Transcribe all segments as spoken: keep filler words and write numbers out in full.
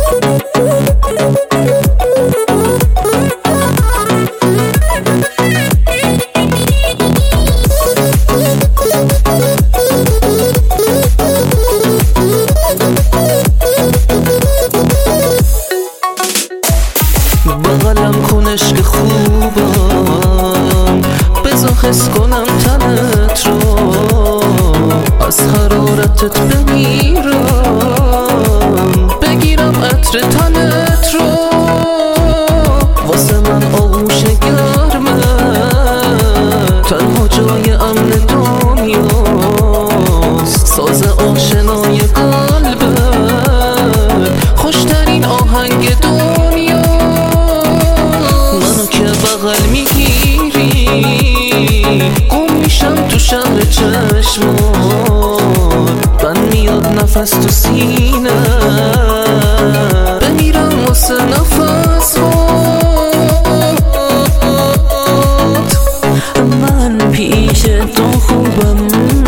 بغلم کنش که خوبم بذار حس کنم تنت رو از حرارتت بمیرم بگیرم عطر تنت رو واسه من آغوش گرمه تنها جای امن دنیاست ساز آشنای قلبت خوشترین آهنگ دنیا بغل میگیری گم میشم تو شهر چشمات من میاد نفس تو سینه بمیرم واسه نفس باد من پیش تو خوبم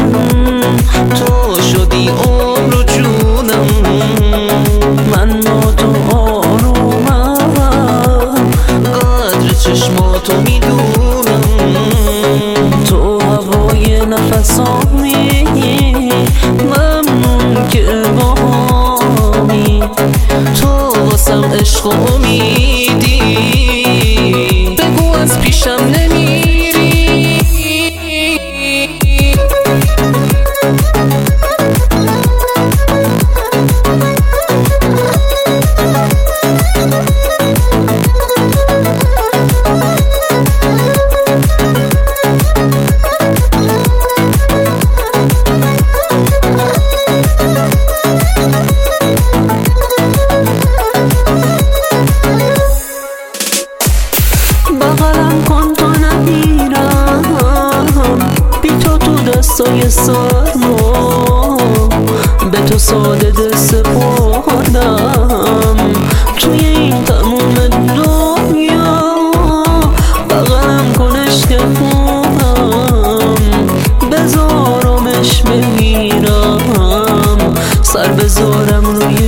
تو شدی عمر و جونم من با تو آرومم قدر چشماتو میدونم تو هوای نفسامی ممنون که باهامی تو واسم عشق و امیدی بگو از پیشم نمیری بغلم کن تا نمیرم بی تو تو دستای سرما به تو ساده دل سپردم توی این تموم دنیا بغلم کنش که خوبم بذارمش بمیرم سر بذارم روی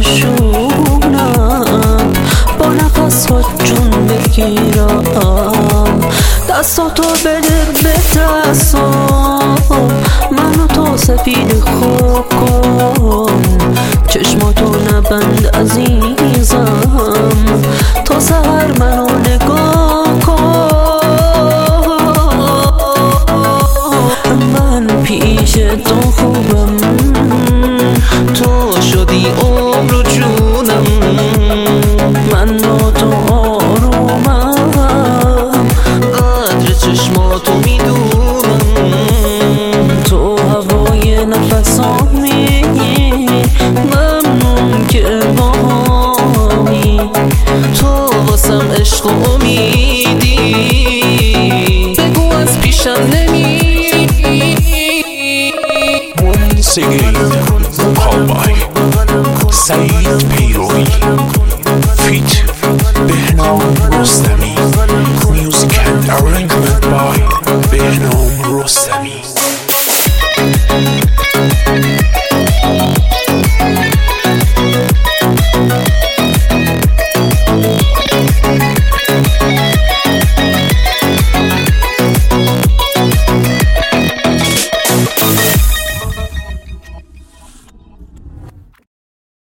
شونم با نفس ها جون بگیرم دستاتو بده به دستام منو تا سفید خوب کن چشماتو نبند عزیزم تا سحر منو نگاه کن من پیش تو خوبم تو شدی عمر و جونم من با تو آرومم قدر چشماتو میدونم تو هوای نفسامی ممنون که باهامی تو واسم عشق و امیدی بگو از پیشم نمیری Once again, called by Saeed Peirovi, feat Behnam Rostami, music and arrangement by Behnam Rostami.